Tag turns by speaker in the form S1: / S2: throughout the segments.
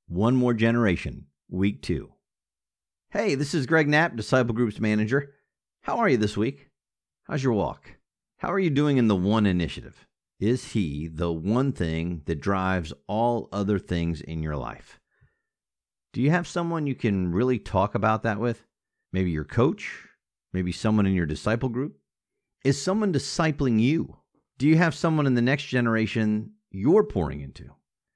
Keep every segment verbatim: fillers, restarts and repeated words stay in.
S1: One More Generation, Week two. Hey, this is Greg Knapp, Disciple Groups Manager. How are you this week? How's your walk? How are you doing in the One Initiative? Is He the one thing that drives all other things in your life? Do you have someone you can really talk about that with? Maybe your coach? Maybe someone in your disciple group? Is someone discipling you? Do you have someone in the next generation you're pouring into?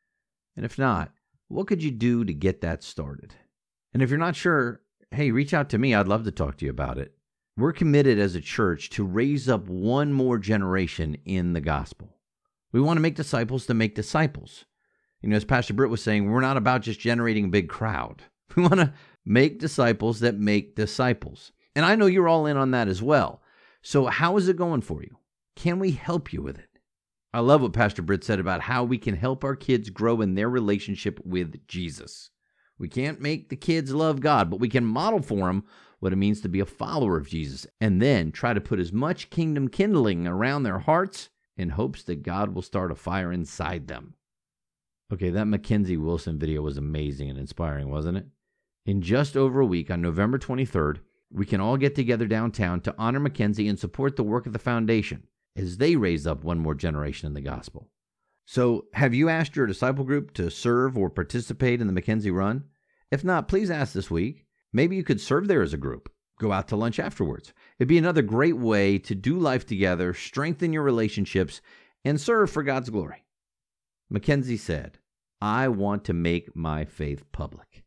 S1: And if not, what could you do to get that started? And if you're not sure, hey, reach out to me. I'd love to talk to you about it. We're committed as a church to raise up one more generation in the gospel. We want to make disciples to make disciples. You know, as Pastor Britt was saying, we're not about just generating a big crowd. We want to make disciples that make disciples. And I know you're all in on that as well. So how is it going for you? Can we help you with it? I love what Pastor Britt said about how we can help our kids grow in their relationship with Jesus. We can't make the kids love God, but we can model for them what it means to be a follower of Jesus, and then try to put as much kingdom kindling around their hearts in hopes that God will start a fire inside them. Okay, that Mackenzie Wilson video was amazing and inspiring, wasn't it? In just over a week, on November twenty-third, we can all get together downtown to honor Mackenzie and support the work of the foundation as they raise up one more generation in the gospel. So, have you asked your disciple group to serve or participate in the Mackenzie Run? If not, please ask this week. Maybe you could serve there as a group. Go out to lunch afterwards. It'd be another great way to do life together, strengthen your relationships, and serve for God's glory. Mackenzie said, I want to make my faith public.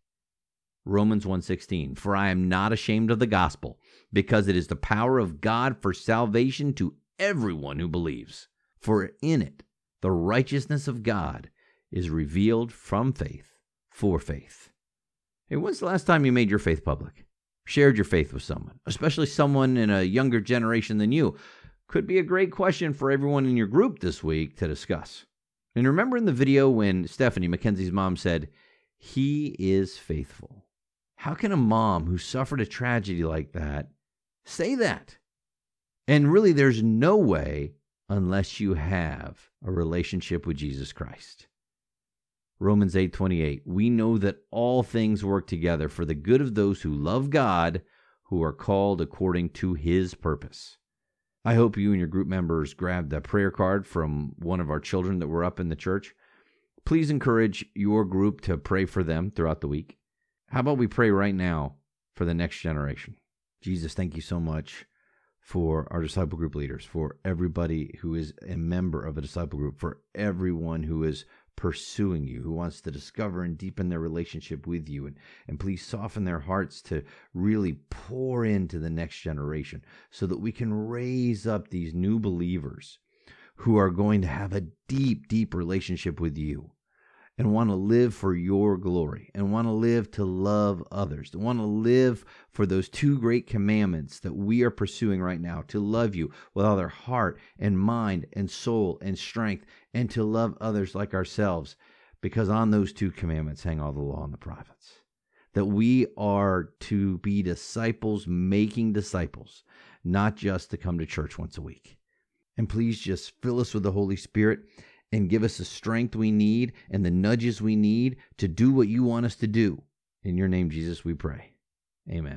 S1: Romans one sixteen, for I am not ashamed of the gospel, because it is the power of God for salvation to everyone who believes. For in it, the righteousness of God is revealed from faith for faith. Hey, when's the last time you made your faith public? Shared your faith with someone, especially someone in a younger generation than you? Could be a great question for everyone in your group this week to discuss. And remember in the video when Stephanie, Mackenzie's mom, said, He is faithful. How can a mom who suffered a tragedy like that say that? And really, there's no way unless you have a relationship with Jesus Christ. Romans eight twenty-eight, we know that all things work together for the good of those who love God, who are called according to His purpose. I hope you and your group members grabbed a prayer card from one of our children that were up in the church. Please encourage your group to pray for them throughout the week. How about we pray right now for the next generation? Jesus, thank you so much for our disciple group leaders, for everybody who is a member of a disciple group, for everyone who is pursuing you, who wants to discover and deepen their relationship with you. And, and please soften their hearts to really pour into the next generation so that we can raise up these new believers who are going to have a deep, deep relationship with you and want to live for your glory and want to live to love others, to want to live for those two great commandments that we are pursuing right now, to love you with all their heart and mind and soul and strength, and to love others like ourselves, because on those two commandments hang all the law and the prophets. That we are to be disciples making disciples, not just to come to church once a week. And please just fill us with the Holy Spirit and give us the strength we need and the nudges we need to do what you want us to do. In your name, Jesus, we pray. Amen.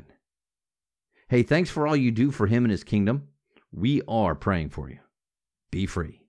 S1: Hey, thanks for all you do for Him and His kingdom. We are praying for you. Be free.